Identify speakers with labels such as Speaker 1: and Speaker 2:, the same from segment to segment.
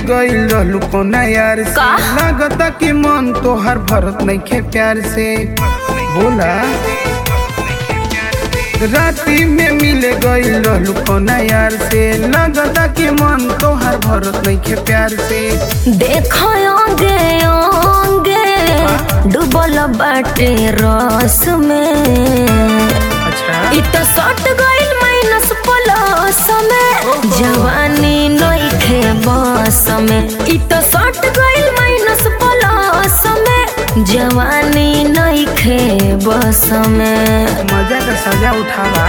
Speaker 1: गईल रहलू कोना यार से, लागता कि मन तोहर भरत नइखे प्यार से। बोला राती में मिले गईल रहलू कोना यार से, लागता कि मन तोहर भरत नइखे प्यार से।
Speaker 2: देखो आगे आगे डूबल बाटे रस में, इत सट गईल माइनस प्लस में, जवानी नइखे बस में। इत सट गईल माइनस प्लस में, जवानी नइखे बस में।
Speaker 1: मजा का सजा उठावा।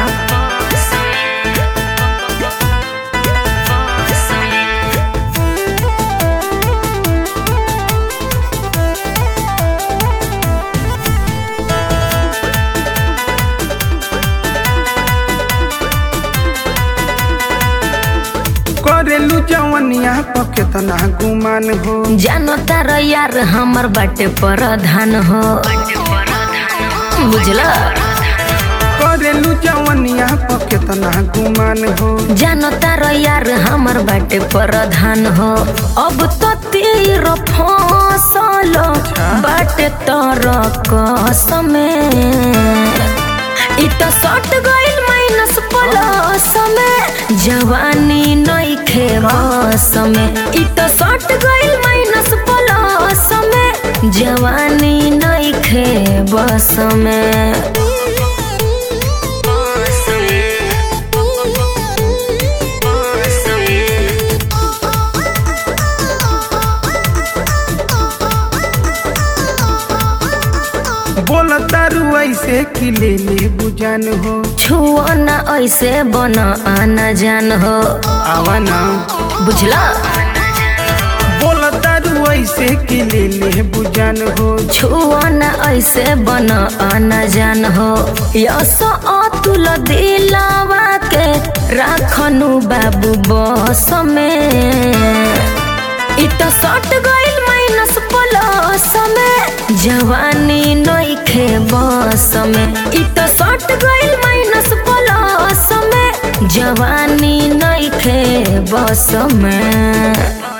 Speaker 1: करेलू जवनिया पर केतना गुमान हो,
Speaker 2: जानो तार यार हमर बाटे प्रधान हो, बुझला।
Speaker 1: करेलू जवनिया पर केतना गुमान हो,
Speaker 2: जानो तार यार हमर बाटे प्रधान हो। अब तो तीर फसल बाटे तर कसमे, इत सट गईल माइनस प्लस में, जवानी नइखे बस में। इत सट गईल माइनस प्लस में, जवानी नइखे बस में।
Speaker 1: बोला तारू ऐसे कि ले ले बुझान हो,
Speaker 2: छुओ ना ऐसे बना आना जान हो,
Speaker 1: आवा ना
Speaker 2: बुझला।
Speaker 1: बोला तारू ऐसे कि ले ले बुझान हो,
Speaker 2: छुओ ना ऐसे बना आना जान हो। यस अतुल दिलावा के राखनु बाबू बस में, इत सट गईल माइनस प्लस में, जवानी नइखे बस में। इत सट गईल माइनस प्लस में, जवानी नइखे बस में।